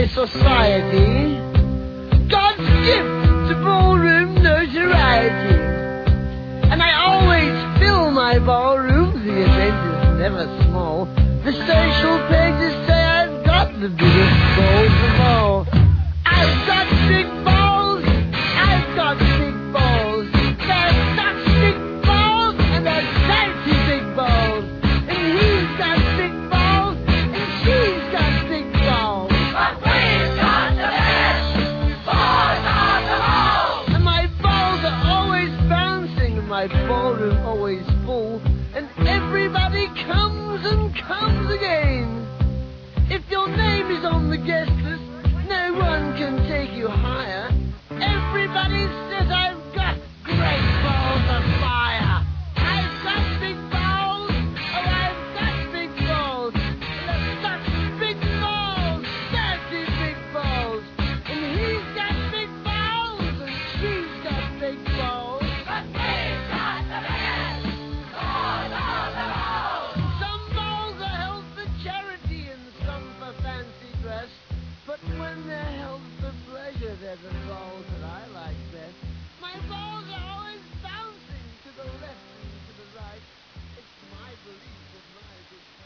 society, God's gift to ballroom notoriety. And I always fill my ballroom, the event is never small. The social pages say I've got the biggest balls of all. I've got big balls, I've got big balls. They're such big balls, and they're fancy big balls. And he's got big balls, and she's got big balls. But we've got the best balls of them all. And my balls are always bouncing, and my ballroom always full. And everybody comes and comes again. If your name is on the guest list, no one can take you higher. Everybody says I've got great balls of fire. I've got big balls, oh I've got big balls. And they're such big balls, dirty big balls. And he's got big balls, and she's got big balls. But we've got the best balls of them all. Some balls are held for charity and some for fancy dress. But when they're held for pleasure, they're the balls that I like best. My balls are always bouncing to the left and to the right. It's my belief that my big